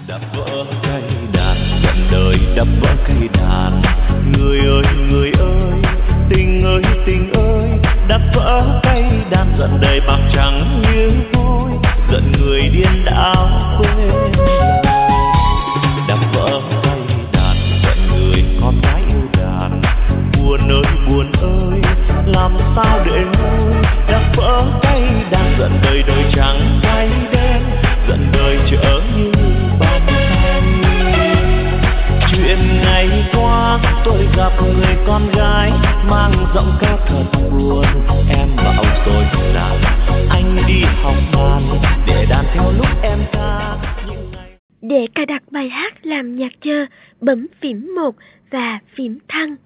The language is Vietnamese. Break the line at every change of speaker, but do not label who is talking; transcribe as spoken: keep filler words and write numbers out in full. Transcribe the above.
Đập vỡ cây đàn, giận đời đập vỡ cây đàn. Người ơi người ơi, tình ơi tình ơi, đập vỡ cây đàn, giận đời bạc trắng như vôi, giận người điên đảo quên lời. Đập vỡ cây đàn, giận người con gái yêu đàn. Buồn ơi buồn ơi, làm sao để nguôi. Đập vỡ cây đàn, giận đời đời trắng thay đen, giận đời trở như ban tay. Chuyện ngày qua tôi gặp người con gái mang giọng ca thật buồn. Em bảo rồi rằng anh đi học đàn để đàn theo lúc em ca.
Để cài đặt bài hát làm nhạc chờ, bấm phím một và phím thăng.